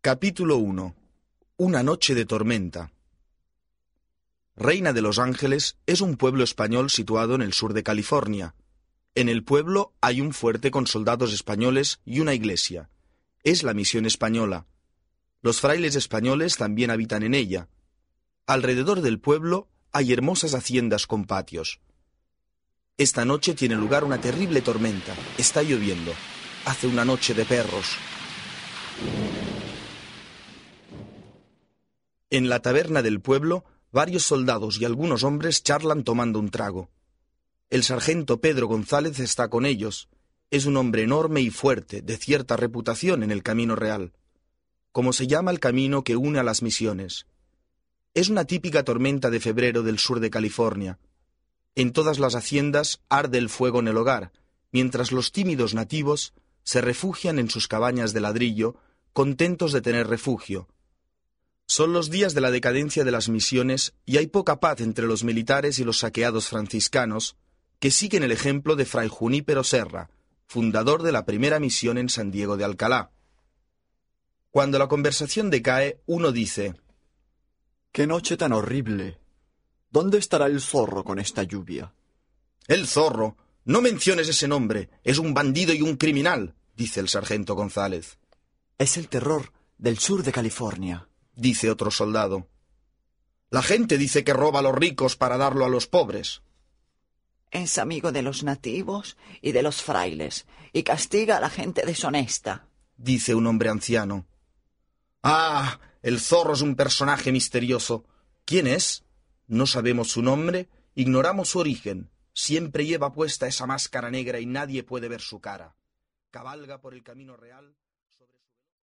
Capítulo 1. Una noche de tormenta. Reina de los Ángeles es un pueblo español situado en el sur de California. En el pueblo hay un fuerte con soldados españoles y una iglesia. Es la misión española. Los frailes españoles también habitan en ella. Alrededor del pueblo hay hermosas haciendas con patios. Esta noche tiene lugar una terrible tormenta. Está lloviendo. Hace una noche de perros. En la taberna del pueblo, varios soldados y algunos hombres charlan tomando un trago. El sargento Pedro González está con ellos. Es un hombre enorme y fuerte, de cierta reputación en el Camino Real, como se llama el camino que une a las misiones. Es una típica tormenta de febrero del sur de California. En todas las haciendas arde el fuego en el hogar, mientras los tímidos nativos se refugian en sus cabañas de ladrillo, contentos de tener refugio. Son los días de la decadencia de las misiones y hay poca paz entre los militares y los saqueados franciscanos, que siguen el ejemplo de Fray Junípero Serra, fundador de la primera misión en San Diego de Alcalá. Cuando la conversación decae, uno dice: ¡Qué noche tan horrible! ¿Dónde estará el zorro con esta lluvia? «El zorro. No menciones ese nombre. Es un bandido y un criminal», dice el sargento González. Es el terror del sur de California, dice otro soldado. La gente dice que roba a los ricos para darlo a los pobres. Es amigo de los nativos y de los frailes, y castiga a la gente deshonesta, dice un hombre anciano. Ah, el zorro es un personaje misterioso. ¿Quién es? No sabemos su nombre, ignoramos su origen. Siempre lleva puesta esa máscara negra y nadie puede ver su cara. Cabalga por el Camino Real